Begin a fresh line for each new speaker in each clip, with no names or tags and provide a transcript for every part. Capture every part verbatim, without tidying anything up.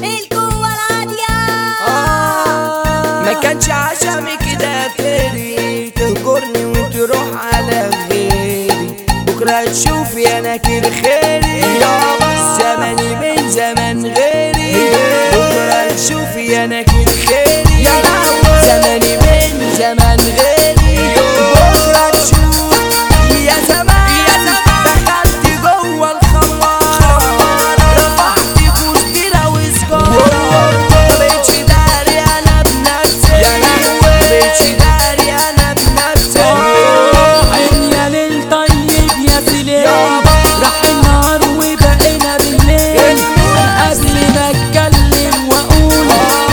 القوة العالية.
ما كانش عشمي كده تري تهجرني وتروح على غيري، بكرة تشوفي انا كده خيري، زماني من زمان غيري، بكرة تشوفي انا كده خيري، زماني من زمان غيري، بكرة تشوف يا زمان دخلت جوه الخمار، رفعت فوز كده وسجارة، مبقتش داري انا بنفسي، مبقتش داري انا بنفسي.
يا ليل طيب يا سليم، راح النهار وبقينا بالليل، قبل ما اتكلم واقول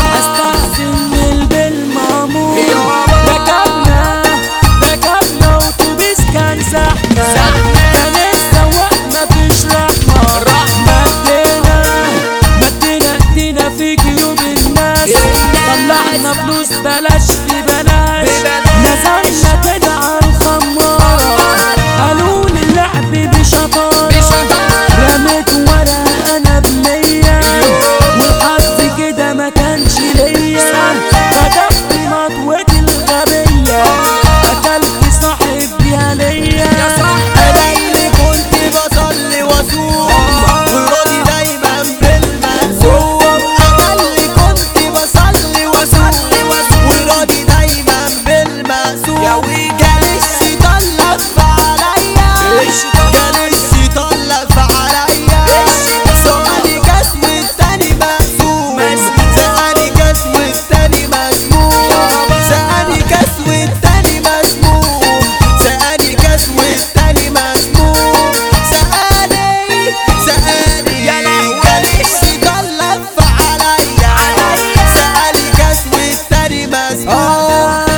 استأذن بالمعمول، ركبنا ركبنا اتوبيس كان زحمة، كان السواق مفيش رحمة، مدينا مدينا ايدينا في جيوب الناس، طلعنا فلوس بلاش في بلاش، نزلنا كده على الخمارة، قالوا لي اللعب بشطارة، رميت ورقة انا بمية، والحظ كده ما كانش ليا، خدمت مطوة الغبية، قتلت صاحب بيها ليا.
انا اللي كنت بصلي واصوم وراضي دايما بالمقسوم، انا اللي كنت بصلي واصوم وراضي دايما بالمقسوم، كان الشيطان لف عليا، كان الشيطان لف عليا، سقاني كاس والتاني مقسوم، سقاني كاس والتاني مسموم، سقاني كاس والتاني مسموم، سقاني كاس والتاني مسموم، سقاني سقاني يا لهوي، كان الشيطان لف عليا، سقاني كاس والتاني مسموم.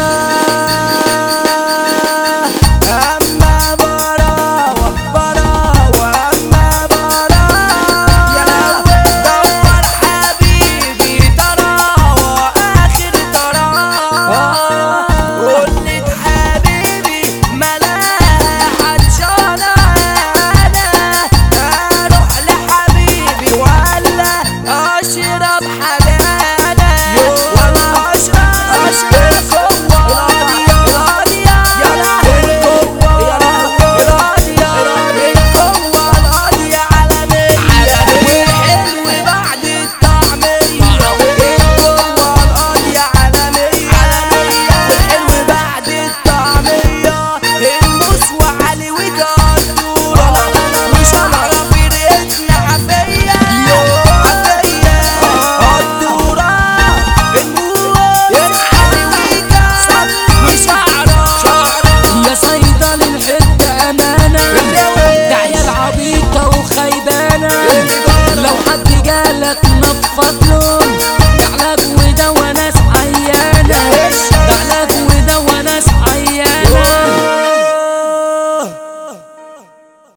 أما براوة براوة أما براوة يا لهوي، دور حبيبي تراوة آخر تراوة، قلت حبيبي ملاها عطشانة، أنا أروح لحبيبي ولا أشرب حدانا، ولا أشرب أشرب جوه راضية راضية يا لهوي، جوه راضية راضية الجوه راضية عالمية، والحلو بعد الطعمية، الجوه راضية عالمية، والحلو بعد الطعمية، الموس وعلي وجدورة، وشعرة في ريتنا عافية عافية، قدورة الموس علي وجد وشعرة
يا صيدل الحتة أمانة، ده عيال عبيطة وخيبانة، لو حد جالك نفض له